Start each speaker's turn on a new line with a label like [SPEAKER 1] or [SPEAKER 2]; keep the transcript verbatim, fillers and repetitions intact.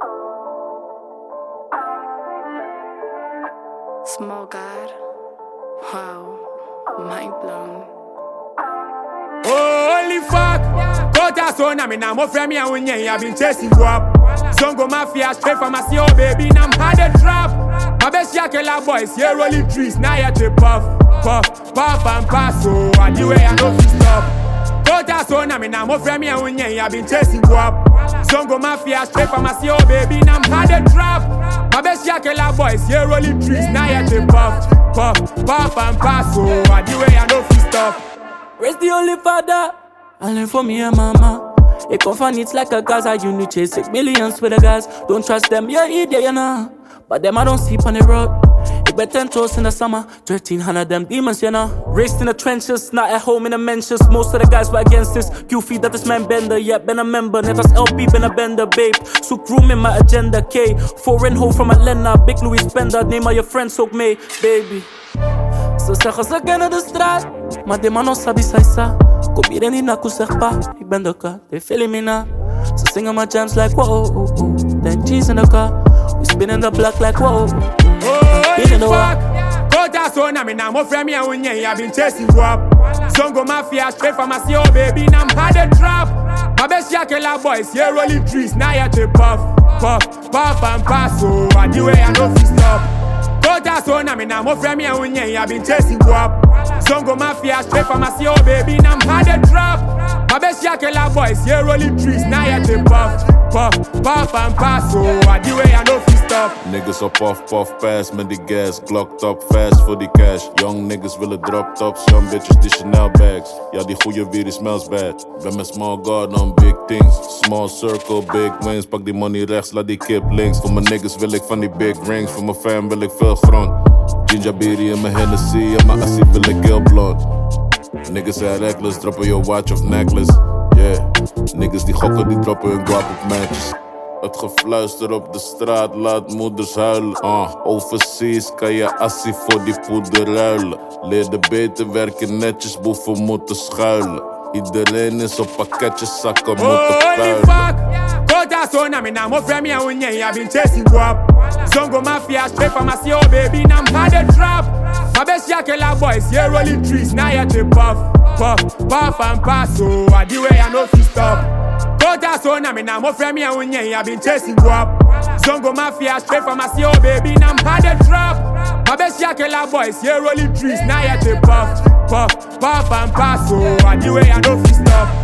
[SPEAKER 1] Small God. Wow. Mind blown.
[SPEAKER 2] Holy fuck! Kota son, I mean, I'm a friend, and when I've been chasing you up. Zongo Mafia, straight from my C O baby, and I'm hard to trap. My best yakela boys, here rolling trees, now you're to puff, puff, puff and pass, so I do it, I know to stop. Kota son, I mean, I'm a friend, and when I've been chasing you up. Zongo Mafia, straight from my C O baby, and I'm hard to trap. My best yakela boys, here rolling trees, now you're to puff, puff, puff and pass, so I do it, I know to stop.
[SPEAKER 3] Raise the only father, I learn for me and mama. It come from it's like a Gaza, you need chase six millions with the guys. Don't trust them, yeah, idiot, you know. But them I don't sleep on the road. It bet ten toes in the summer, thirteen hundred them demons, you know. Raised in the trenches, not at home in the mentions. Most of the guys were against this. Q-feed that this man bender, yeah, been a member. Never L P, been a bender, babe. Soak room in my agenda, K. Foreign hoe from Atlanta, big Louis Spender. Name of your friends, soak me, baby. Ze zeggen ze kennen de straat, maar die man sabi saisa. Kom hier niet naar zeg pa, ik ben de kat, they feeling me now. Ze zingen my jams like whoa, oh, oh. Then cheese in the car, we spin in the block like whoa.
[SPEAKER 2] Holy fuck! Kota son, I mean, I'm a friend, and when I've been chasing you up. Zongo Mafia, straight from my C O baby, and I'm hard to trap. My best yakela boys, here rolling trees, now you're to puff, puff, puff and pass, so I do it, I know to stop. Kota son, I mean, I'm a friend, and when I've been chasing you up. Zongo Mafia, straight from my C O baby, and I'm hard to trap. My best yakela boys, here rolling trees, now you're to puff, puff, puff and pass, so I do it, I know to stop.
[SPEAKER 4] Niggas op puff, puff, pass met die gas. Glock top, fast voor die cash. Young niggas willen drop tops, young bitches die Chanel bags. Ja, die goeie weer die smells bad. Ben met small guard on big things. Small circle, big wins. Pak die money rechts, laat die kip links. Voor mijn niggas wil ik van die big rings. Voor mijn fam wil ik veel grond. Ginger beer in mijn Hennessy en mijn assie wil ik heel blond. Niggas zijn reckless, droppen je watch of necklace. Yeah, niggas die gokken, die droppen hun guap op matches. Het gefluister op de straat laat moeders huilen. uh, Overseas kan je assie voor die poeder ruilen. Leerde beter werken netjes, boeven moeten schuilen. Iedereen is op pakketjes, zakken moeten puilen.
[SPEAKER 2] Fuck! Kota son, I mean, I'm a friend, and when I've been chasing you up. Zongo Mafia, straight from my C O baby, and I'm hard to trap. My best yakela boys, here rolling trees, now you're to puff, puff, puff and pass, so I do it, I know to stop. Kota son, I mean, I'm a friend, and when I've been chasing you up. Zongo Mafia, straight from my C O baby, and I'm hard to trap. My best yakela boys, here rolling trees, now you're to puff, puff, puff and pass, so I do it, I know to stop.